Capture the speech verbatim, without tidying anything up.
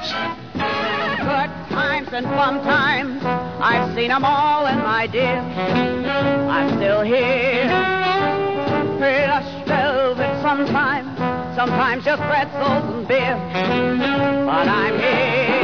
Good times and fun times, I've seen 'em all, and my dear, I'm still here. Plush velvet sometimes, sometimes just pretzels and beer, but I'm here.